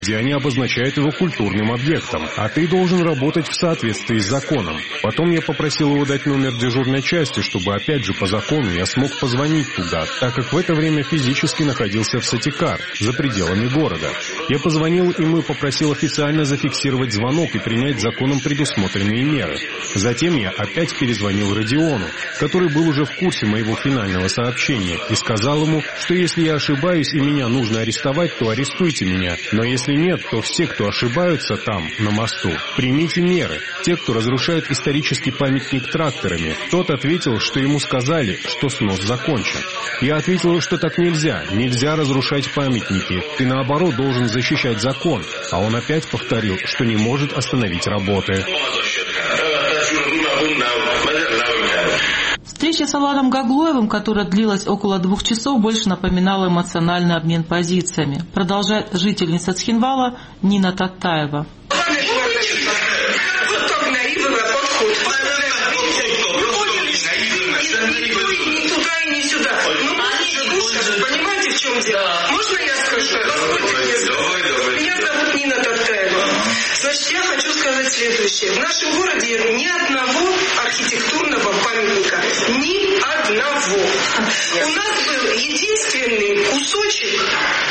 где они обозначают его культурным объектом, а ты должен работать в соответствии с законом. Потом я попросил его дать номер дежурной части, чтобы опять же по закону я смог позвонить туда, так как в это время физически находился в Сатикар, за пределами города. Я позвонил им и попросил официально зафиксировать звонок и принять законом предусмотренные меры. Затем я опять перезвонил Родиону, который был уже в курсе моего финального сообщения, и сказал ему, что если я ошибаюсь и меня нужно арестовать, то арестуйте меня, но если нет, то все, кто ошибаются там, на мосту, примите меры. Те, кто разрушает исторический памятник тракторами. Тот ответил, что ему сказали, что снос закончен. Я ответил, что так нельзя. Нельзя разрушать памятники. Ты, наоборот, должен защищать закон. А он опять повторил, что не может остановить работы. Встреча с Аланом Гаглоевым, которая длилась около 2 часов, больше напоминала эмоциональный обмен позициями. Продолжает жительница Цхинвала Нина Татаева. Понимаете, в чем дело? Можно я скажу? Меня зовут Нина Татаева. Значит, я хочу сказать следующее. В нашем городе ни одного архитектурного памятника. Ни одного. У нас был единственный кусочек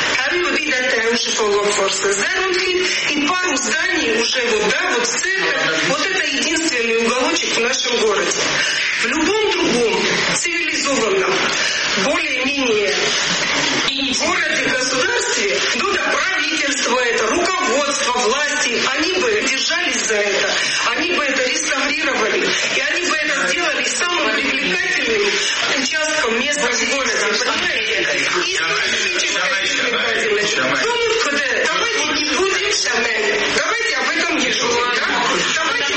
и пару зданий уже вот церковь. Вот это единственный уголочек в нашем городе. В любом другом цивилизованном, более-менее городе-государстве, правительство это, руководство, власти, они бы держались за это, они бы это реставрировали, и они бы это сделали самым привлекательным участком места в городе, понимаете? И давайте не будем шамен, давайте об этом не шутим, да? Давайте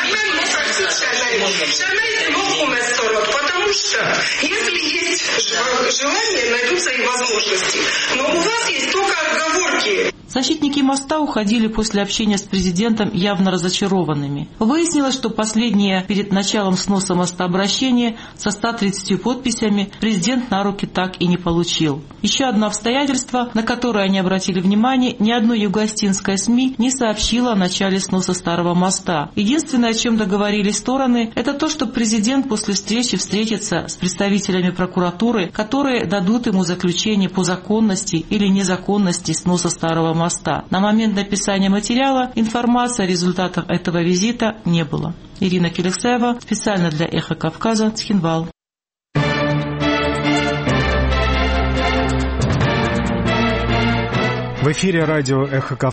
потому что если есть желание, найдутся и возможности. Но у вас есть только отговорки. Защитники моста уходили после общения с президентом явно разочарованными. Выяснилось, что последнее перед началом сноса моста обращение со 130 подписями президент на руки так и не получил. Еще одно обстоятельство, на которое они обратили внимание, ни одно юго-остинское СМИ не сообщило о начале сноса старого моста. Единственное, о чем договорились стороны, это то, что президент после встречи встретится с представителями прокуратуры, которые дадут ему заключение по законности или незаконности сноса старого моста. На момент написания материала информации о результатах этого визита не было. Ирина Келексаева, специально для «Эхо Кавказа», Цхинвал. В эфире радио «Эхо Кавказа».